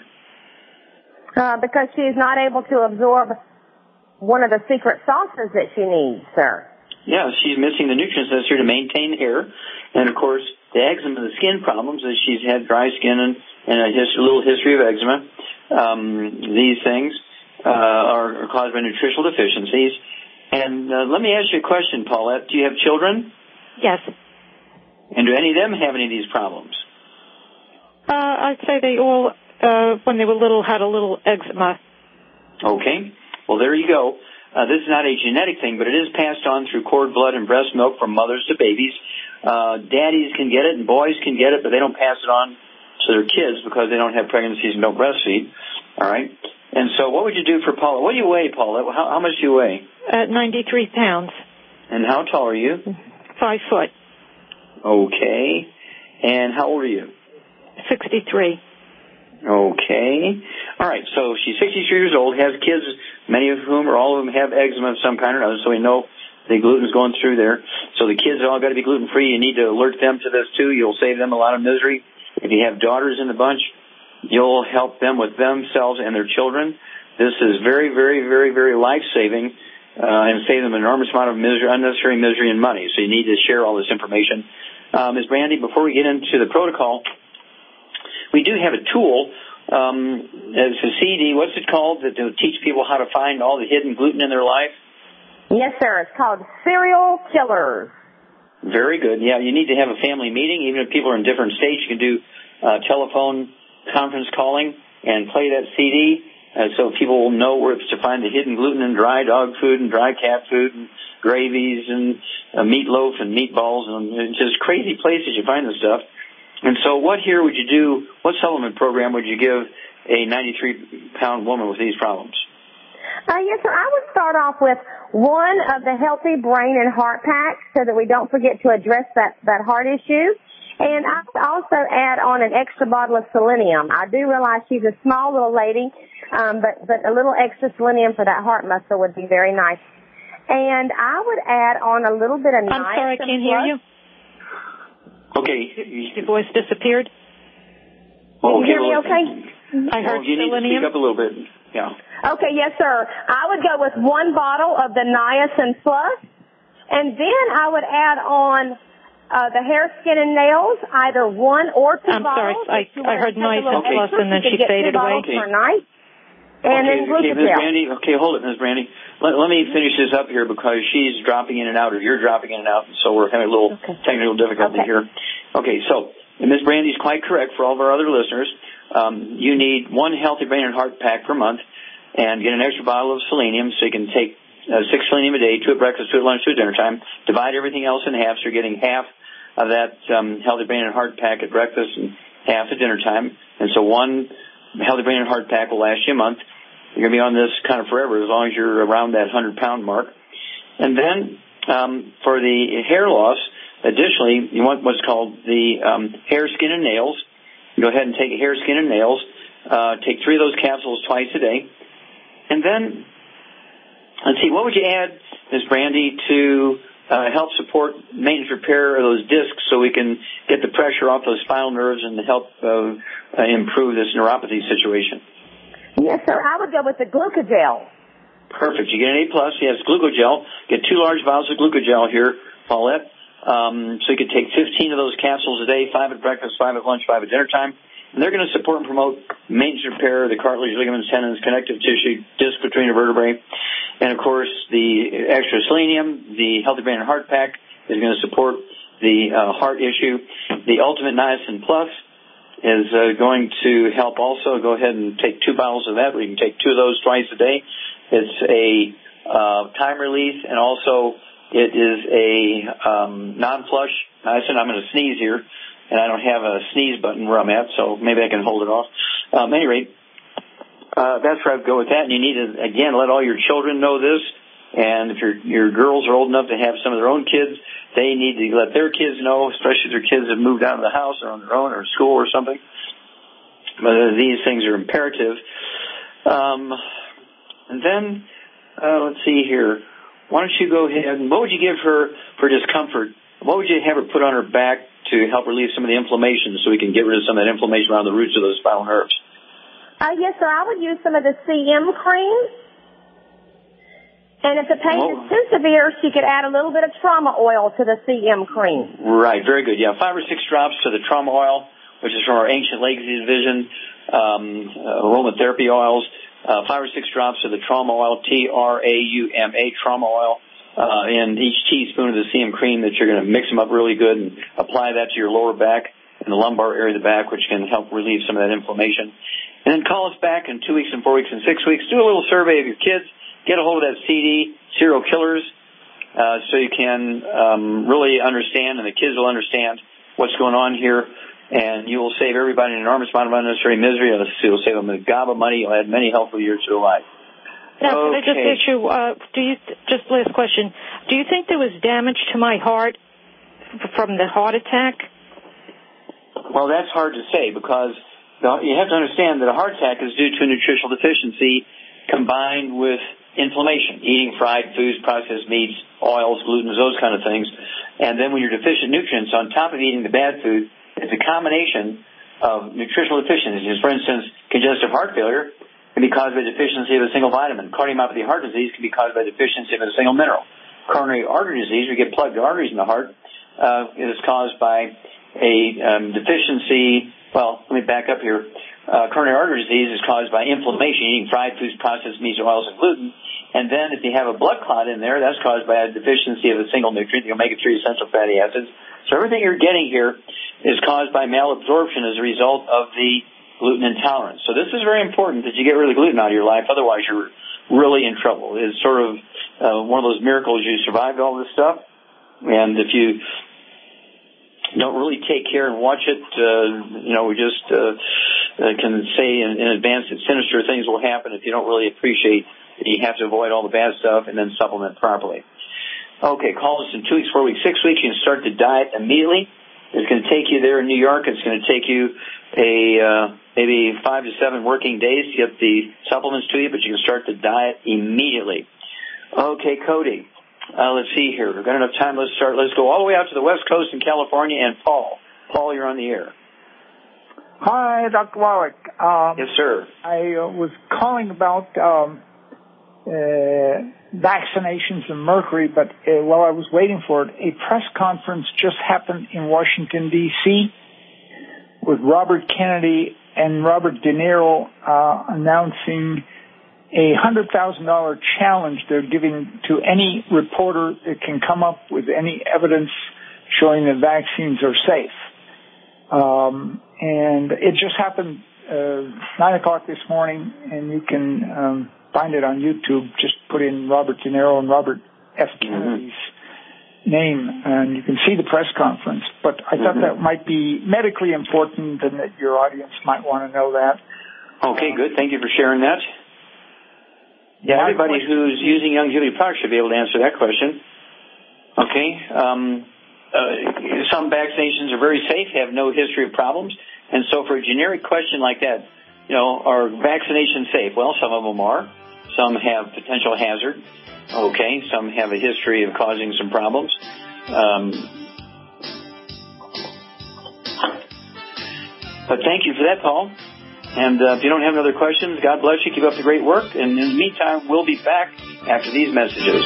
Uh, because she's not able to absorb one of the secret sauces that she needs, sir. Yeah, she's missing the nutrients necessary to maintain hair. And, of course, the eczema, the skin problems, is she's had dry skin and, and a, his, a little history of eczema. Um, these things uh, are caused by nutritional deficiencies. And uh, let me ask you a question, Paulette. Do you have children? Yes. And do any of them have any of these problems? Uh, I'd say they all, uh, when they were little, had a little eczema. Okay. Well, there you go. Uh, this is not a genetic thing, but it is passed on through cord blood and breast milk from mothers to babies. Uh, daddies can get it and boys can get it, but they don't pass it on to their kids because they don't have pregnancies and don't breastfeed. All right? And so what would you do for Paula? What do you weigh, Paula? How, how much do you weigh? At ninety-three pounds. And how tall are you? Five foot. Okay. And how old are you? sixty-three. Okay. All right. So she's sixty-three years old, has kids, many of whom or all of them have eczema of some kind or another, so we know the gluten's going through there. So the kids all got to be gluten-free. You need to alert them to this, too. You'll save them a lot of misery. If you have daughters in the bunch, you'll help them with themselves and their children. This is very, very, very, very life-saving uh, and save them an enormous amount of misery, unnecessary misery and money. So you need to share all this information. Uh, Miz Brandy, before we get into the protocol, we do have a tool. Um, it's a C D. What's it called? That to teach people how to find all the hidden gluten in their life? Yes, sir. It's called Serial Killers. Very good. Yeah, you need to have a family meeting. Even if people are in different states, you can do uh, telephone conference calling and play that C D uh, so people will know where to find the hidden gluten in dry dog food and dry cat food and gravies and uh, meatloaf and meatballs and, and just crazy places you find this stuff. And so what here would you do, what supplement program would you give a ninety-three pound woman with these problems? Uh, yes, sir. I would start off with one of the Healthy Brain and Heart Packs so that we don't forget to address that, that heart issue. And I would also add on an extra bottle of selenium. I do realize she's a small little lady, um, but, but a little extra selenium for that heart muscle would be very nice. And I would add on a little bit of niacin. I'm sorry, I can't hear you. Okay. Your voice disappeared. Well, Can you hear me okay? I heard well, you need selenium. to speak up a little bit. Yeah. Okay, yes, sir. I would go with one bottle of the Niacin Plus, and then I would add on uh, the hair, skin, and nails, either one or two I'm bottles. sorry, I, I heard Niacin Plus, and then she faded away. Okay. Per night. And okay, then okay, Miz Glucopil. Brandy. Okay, hold it, Miz Brandy. Let, let me finish this up here because she's dropping in and out, or you're dropping in and out, and so we're having a little okay. technical difficulty okay. here. Okay, so Miz Brandy's quite correct for all of our other listeners. Um, you need one Healthy Brain and Heart pack per month, and get an extra bottle of selenium, so you can take uh, six selenium a day, two at breakfast, two at lunch, two at dinner time. Divide everything else in half, so you're getting half of that um, Healthy Brain and Heart pack at breakfast and half at dinner time. And so one Healthy Brain and Heart pack will last you a month. You're going to be on this kind of forever as long as you're around that one hundred pound mark. And then um, for the hair loss, additionally, you want what's called the um, hair, skin, and nails. Go ahead and take hair, skin, and nails. Uh, take three of those capsules twice a day. And then, let's see, what would you add, Miz Brandy, to uh, help support maintenance repair of those discs so we can get the pressure off those spinal nerves and help uh, uh, improve this neuropathy situation. Yes, sir. I would go with the Glucogel. Perfect. You get an A plus. Yes, Glucogel. Get two large vials of Glucogel here, Paulette. Um, so you can take fifteen of those capsules a day, five at breakfast, five at lunch, five at dinner time. And they're going to support and promote maintenance repair of the cartilage, ligaments, tendons, connective tissue, disc between the vertebrae. And, of course, the extra selenium, the Healthy Brain and Heart Pack, is going to support the uh, heart issue. The Ultimate Niacin Plus is uh, going to help also. Go ahead and take two bottles of that. We can take two of those twice a day. It's a uh, time release, and also it is a um, non-flush niacin. I'm going to sneeze here. And I don't have a sneeze button where I'm at, so maybe I can hold it off. Um, at any rate, uh, that's where I'd go with that. And you need to, again, let all your children know this. And if your your girls are old enough to have some of their own kids, they need to let their kids know, especially if their kids have moved out of the house or on their own or school or something. But these things are imperative. Um, and then, uh, let's see here. Why don't you go ahead and what would you give her for discomfort? What would you have her put on her back to help relieve some of the inflammation so we can get rid of some of that inflammation around the roots of those spinal nerves? Uh, yes, sir. I would use some of the C M cream. And if the pain oh. is too severe, she could add a little bit of trauma oil to the C M cream. Right. Very good. Yeah. Five or six drops to the trauma oil, which is from our Ancient Legacy Division, um, uh, aromatherapy oils. Uh, five or six drops of the trauma oil, T R A U M A, trauma oil. Uh, and each teaspoon of the C M cream that you're going to mix them up really good and apply that to your lower back and the lumbar area of the back, which can help relieve some of that inflammation. And then call us back in two weeks and four weeks and six weeks. Do a little survey of your kids. Get a hold of that C D, Serial Killers, uh, so you can um, really understand, and the kids will understand what's going on here. And you will save everybody an enormous amount of unnecessary misery. You'll save them a gob of money. You'll add many healthful years to their life. Now, okay. Can I just ask you, uh, do you, just last question, do you think there was damage to my heart from the heart attack? Well, that's hard to say because you have to understand that a heart attack is due to a nutritional deficiency combined with inflammation, eating fried foods, processed meats, oils, glutens, those kind of things. And then when you're deficient nutrients, on top of eating the bad food, it's a combination of nutritional deficiencies. For instance, congestive heart failure can be caused by deficiency of a single vitamin. Cardiomyopathy heart disease can be caused by deficiency of a single mineral. Coronary artery disease, we get plugged arteries in the heart, uh, is caused by a um, deficiency. Well, let me back up here. Uh, coronary artery disease is caused by inflammation, eating fried foods, processed meats, oils, and gluten. And then if you have a blood clot in there, that's caused by a deficiency of a single nutrient, the omega three essential fatty acids. So everything you're getting here is caused by malabsorption as a result of the gluten intolerance. So this is very important that you get rid of gluten out of your life. Otherwise, you're really in trouble. It's sort of uh, one of those miracles you survived all this stuff. And if you don't really take care and watch it, uh, you know, we just uh, uh, can say in, in advance that sinister things will happen if you don't really appreciate that you have to avoid all the bad stuff and then supplement properly. Okay, call us in two weeks, four weeks, six weeks. You can start the diet immediately. It's going to take you there in New York. It's going to take you a uh, maybe five to seven working days to get the supplements to you, but you can start the diet immediately. Okay, Cody. Uh, let's see here. We've got enough time. Let's start. Let's go all the way out to the West Coast in California. And Paul. Paul, you're on the air. Hi, Doctor Wallach. Um, yes, sir. I uh, was calling about um, uh, vaccinations and mercury, but uh, while I was waiting for it, a press conference just happened in Washington, D C with Robert Kennedy and Robert De Niro uh, announcing a one hundred thousand dollars challenge they're giving to any reporter that can come up with any evidence showing that vaccines are safe. Um, and it just happened uh, nine o'clock this morning, and you can um, find it on YouTube. Just put in Robert De Niro and Robert F. Kennedy's mm-hmm. name, and you can see the press conference. But I mm-hmm. thought that might be medically important and that your audience might want to know that. Okay, um, good. Thank you for sharing that. Yeah, everybody who's using Youngevity products should be able to answer that question. Okay. Um, uh, some vaccinations are very safe, have no history of problems. And so for a generic question like that, you know, are vaccinations safe? Well, some of them are. Some have potential hazard. Okay, some have a history of causing some problems. Um, but thank you for that, Paul. And uh, if you don't have any other questions, God bless you. Keep up the great work. And in the meantime, we'll be back after these messages.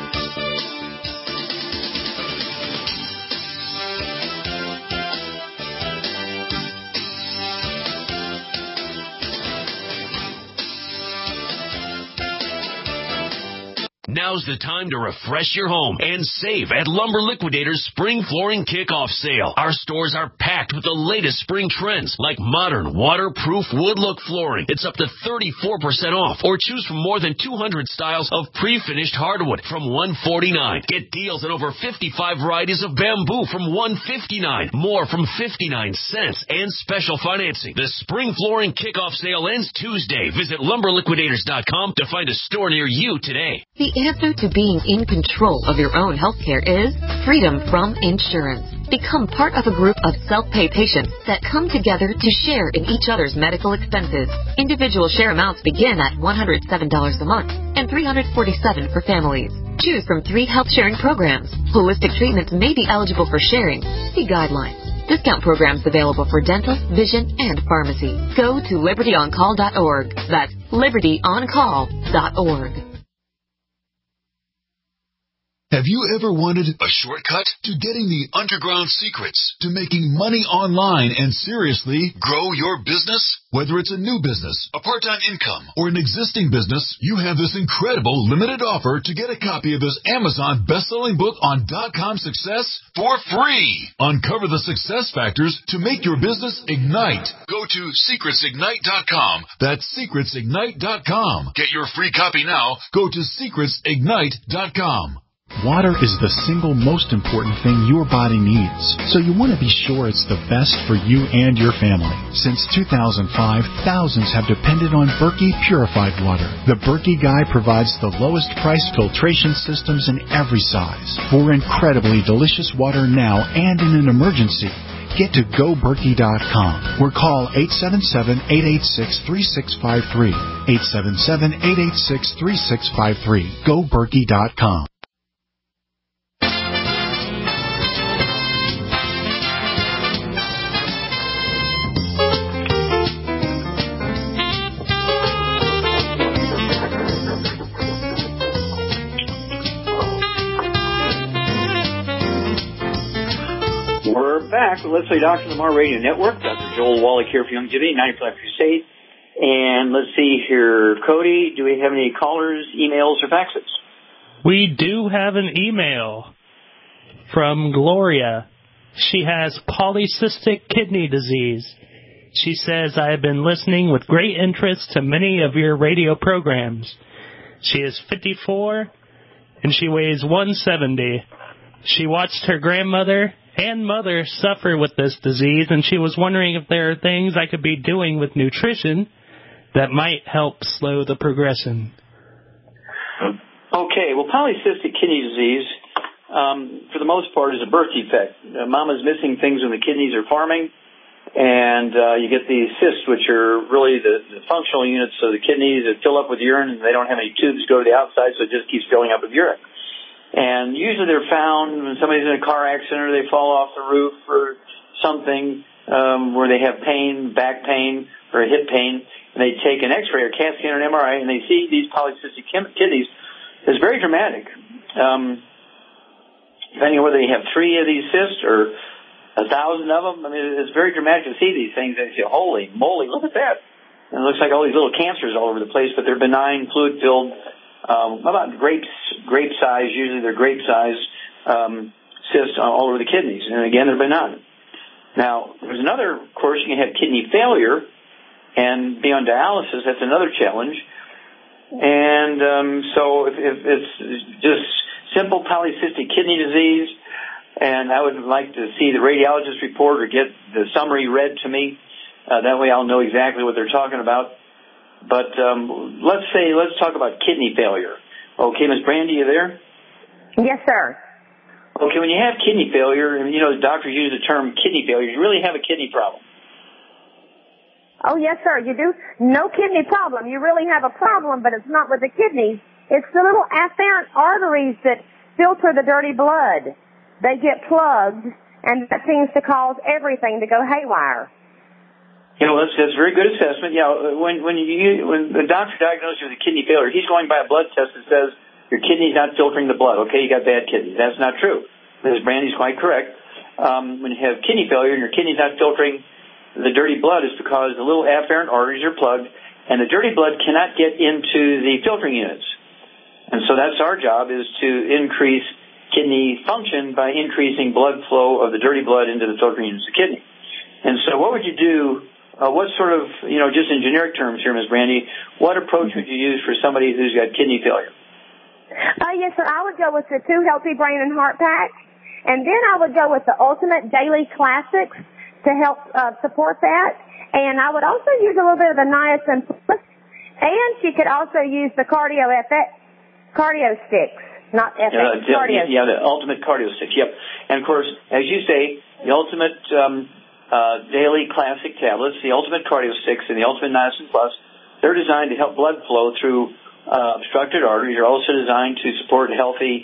Now's the time to refresh your home and save at Lumber Liquidators Spring Flooring Kickoff Sale. Our stores are packed with the latest spring trends like modern, waterproof wood look flooring. It's up to thirty-four percent off, or choose from more than two hundred styles of pre-finished hardwood from one hundred forty-nine dollars. Get deals on over fifty-five varieties of bamboo from one hundred fifty-nine dollars, more from fifty-nine cents, and special financing. The Spring Flooring Kickoff Sale ends Tuesday. Visit lumber liquidators dot com to find a store near you today. The answer to being in control of your own healthcare is freedom from insurance. Become part of a group of self-pay patients that come together to share in each other's medical expenses. Individual share amounts begin at one hundred seven dollars a month and three hundred forty-seven dollars for families. Choose from three health sharing programs. Holistic treatments may be eligible for sharing. See guidelines. Discount programs available for dental, vision, and pharmacy. Go to liberty on call dot org. That's liberty on call dot org. Have you ever wanted a shortcut to getting the underground secrets to making money online and seriously grow your business? Whether it's a new business, a part-time income, or an existing business, you have this incredible limited offer to get a copy of this Amazon best-selling book on dot-com success for free. Uncover the success factors to make your business ignite. Go to secrets ignite dot com. That's secrets ignite dot com. Get your free copy now. Go to secrets ignite dot com. Water is the single most important thing your body needs, so you want to be sure it's the best for you and your family. Since two thousand five, thousands have depended on Berkey purified water. The Berkey Guy provides the lowest price filtration systems in every size for incredibly delicious water now and in an emergency. Get to go berkey dot com or call eight seven seven, eight eight six, three six five three. eight seven seven, eight eight six, three six five three. go berkey dot com. Back with Let's Play Doctor Lamar Radio Network. Doctor Joel Wallach here for Longevity, ninety-five Crusade. And let's see here, Cody, do we have any callers, emails, or faxes? We do have an email from Gloria. She has polycystic kidney disease. She says, I have been listening with great interest to many of your radio programs. She is fifty-four, and she weighs one seventy. She watched her grandmother and mother suffer with this disease, and she was wondering if there are things I could be doing with nutrition that might help slow the progression. Okay, well, polycystic kidney disease, um, for the most part, is a birth defect. Uh, mama's missing things when the kidneys are forming, and uh, you get these cysts, which are really the, the functional units of the kidneys that fill up with urine, and they don't have any tubes to go to the outside, so it just keeps filling up with urine. And usually they're found when somebody's in a car accident or they fall off the roof or something um, where they have pain, back pain, or hip pain, and they take an X-ray or CAT scan or an M R I, and they see these polycystic kidneys. It's very dramatic. Um, depending on whether they have three of these cysts or a thousand of them, I mean, it's very dramatic to see these things. And you say, holy moly, look at that. And it looks like all these little cancers all over the place, but they're benign, fluid-filled. Um, about grapes, grape size, usually they're grape size um, cysts all over the kidneys. And again, they're benign. Now, there's another, of course, you can have kidney failure and be on dialysis. That's another challenge. And um, so if, if it's just simple polycystic kidney disease, and I would like to see the radiologist report or get the summary read to me. Uh, that way I'll know exactly what they're talking about. But um, let's say, let's talk about kidney failure. Okay, Miz Brandy, you there? Yes, sir. Okay, when you have kidney failure, and you know, the doctors use the term kidney failure, you really have a kidney problem. Oh, yes, sir. You do. No kidney problem. You really have a problem, but it's not with the kidneys. It's the little afferent arteries that filter the dirty blood. They get plugged, and that seems to cause everything to go haywire. You know, that's, that's a very good assessment. Yeah, when when you when the doctor diagnoses you with a kidney failure, he's going by a blood test that says your kidney's not filtering the blood. Okay, you got bad kidneys. That's not true. Miz Brandy's quite correct. Um, when you have kidney failure and your kidney's not filtering the dirty blood, it's because the little afferent arteries are plugged, and the dirty blood cannot get into the filtering units. And so that's our job, is to increase kidney function by increasing blood flow of the dirty blood into the filtering units of the kidney. And so what would you do, uh, what sort of, you know, just in generic terms here, Miz Brandy, what approach would you use for somebody who's got kidney failure? Uh, yes, sir. I would go with the two Healthy Brain and Heart Pack, and then I would go with the Ultimate Daily Classics to help uh, support that. And I would also use a little bit of the Niacin Plus, and she could also use the Cardio F X. Cardio sticks, not F X, uh, cardio. Yeah, the ultimate cardio sticks, yep. And, of course, as you say, the ultimate um, uh, daily classic tablets, the ultimate cardio sticks, and the ultimate niacin plus, they're designed to help blood flow through uh, obstructed arteries. They're also designed to support healthy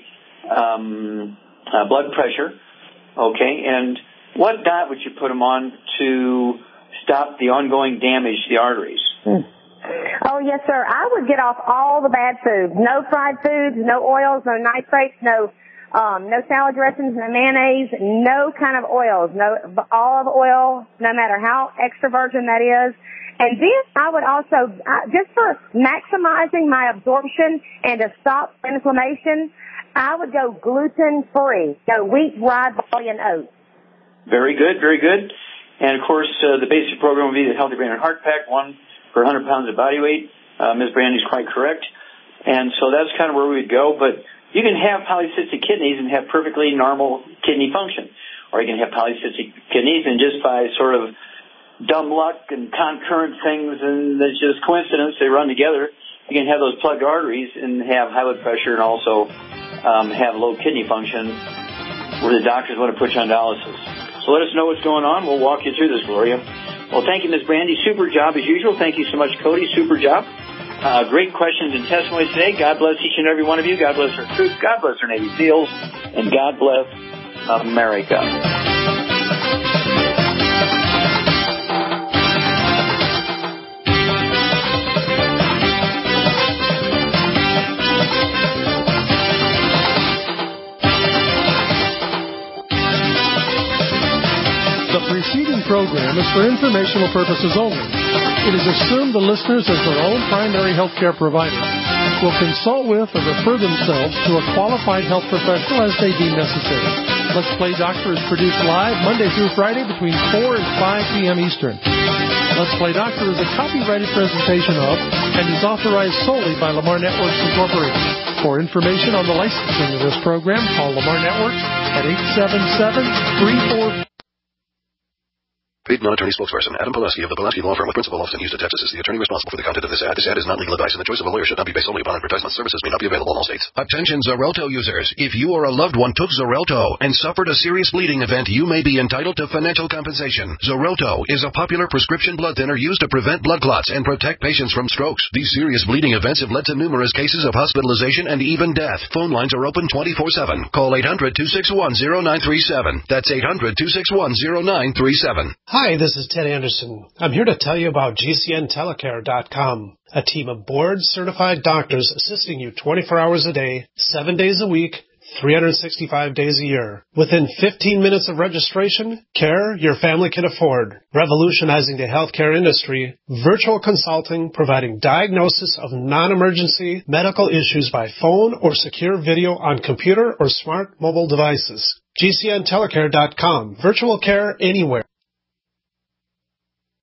um, uh, blood pressure, okay? And what diet would you put them on to stop the ongoing damage to the arteries? Hmm. Oh, yes, sir. I would get off all the bad foods. No fried foods, no oils, no nitrates, no um, no salad dressings, no mayonnaise, no kind of oils, no olive oil, no matter how extra virgin that is. And then I would also, uh, just for maximizing my absorption and to stop inflammation, I would go gluten-free. Go wheat, rye, barley, and oats. Very good, very good. And, of course, uh, the basic program would be the Healthy Brain and Heart Pack, one for one hundred pounds of body weight. Uh, Miz Brandy's quite correct. And so that's kind of where we'd go. But you can have polycystic kidneys and have perfectly normal kidney function. Or you can have polycystic kidneys and just by sort of dumb luck and concurrent things, and it's just coincidence, they run together, you can have those plugged arteries and have high blood pressure and also um, have low kidney function where the doctors want to put you on dialysis. So let us know what's going on. We'll walk you through this, Gloria. Well, thank you, Miz Brandy. Super job as usual. Thank you so much, Cody. Super job. Uh, great questions and testimonies today. God bless each and every one of you. God bless our troops. God bless our Navy SEALs. And God bless America. The preceding program is for informational purposes only. It is assumed the listeners, as their own primary health care provider, will consult with or refer themselves to a qualified health professional as they deem necessary. Let's Play Doctor is produced live Monday through Friday between four and five p.m. Eastern. Let's Play Doctor is a copyrighted presentation of and is authorized solely by Lamar Networks Incorporated. For information on the licensing of this program, call Lamar Networks at eight seven seven, three four four. Paid non-attorney spokesperson Adam Pulaski of the Pulaski Law Firm with principal office in Houston, Texas, is the attorney responsible for the content of this ad. This ad is not legal advice, and the choice of a lawyer should not be based solely upon advertisement. Services may not be available in all states. Attention Xarelto users. If you or a loved one took Xarelto and suffered a serious bleeding event, you may be entitled to financial compensation. Xarelto is a popular prescription blood thinner used to prevent blood clots and protect patients from strokes. These serious bleeding events have led to numerous cases of hospitalization and even death. Phone lines are open twenty-four seven. Call eight hundred, two six one, zero nine three seven. That's eight hundred, two six one, zero nine three seven. Hi, this is Ted Anderson. I'm here to tell you about G C N telecare dot com, a team of board-certified doctors assisting you twenty-four hours a day, seven days a week, three hundred sixty-five days a year. Within fifteen minutes of registration, care your family can afford. Revolutionizing the healthcare industry, virtual consulting providing diagnosis of non-emergency medical issues by phone or secure video on computer or smart mobile devices. G C N telecare dot com. Virtual care anywhere.